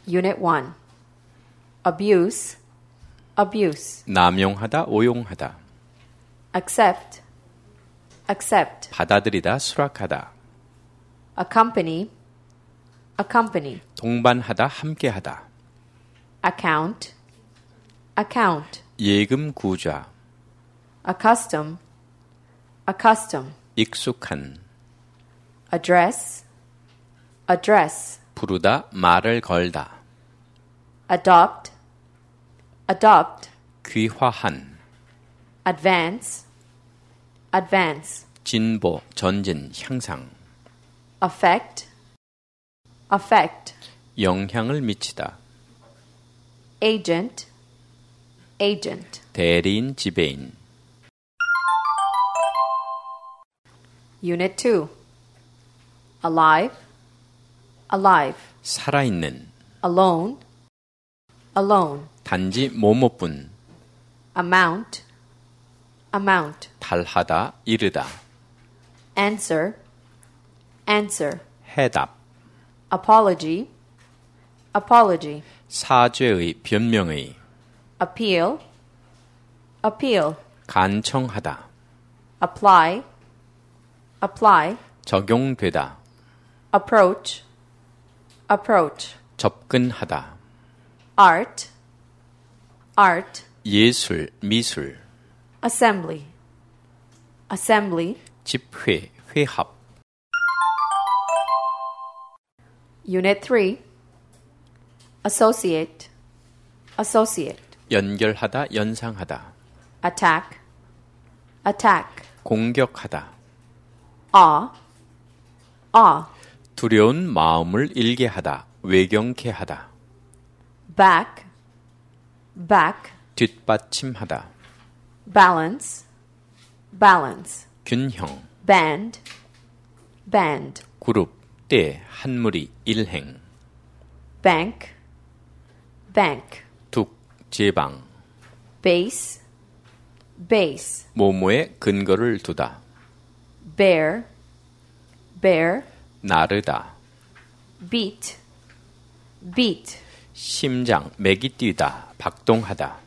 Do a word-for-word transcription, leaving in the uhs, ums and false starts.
Unit one. Abuse, abuse. 남용하다, 오용하다. Accept, accept. 받아들이다, 수락하다. Accompany, accompany. 동반하다, 함께하다. Account, account. 예금 구좌. Accustom, accustom. 익숙한. Address, address. 부르다, 말을 걸다. Adopt, adopt. 귀화한. Advance, advance. 진보, 전진, 향상. Affect, affect. 영향을 미치다. Agent, agent. 대리인, 지배인. Unit two. Alive, alive. 살아있는. Alone, alone. 단지 뭐뭐뿐. Amount, amount. 달하다, 이르다. Answer, answer. 해답. Apology, apology. 사죄의, 변명의. Appeal, appeal. 간청하다. Apply, apply. 적용되다. Approach, approach. 접근하다. Art, art. 예술, 미술. Assembly, assembly. 집회, 회합. Unit three. Associate, associate. 연결하다, 연상하다. Attack, attack. 공격하다. Awe, awe. 두려운 마음을 일게 하다, 외경케 하다. Back, back. 뒷받침하다. Balance, balance. 균형. Band, band. 그룹, 때, 한 무리, 일행. Bank, bank. 둑, 제방. Base, base. 모모에 근거를 두다. Bear, bear. 나르다. Beat, beat. 심장, 맥이 뛰다, 박동하다.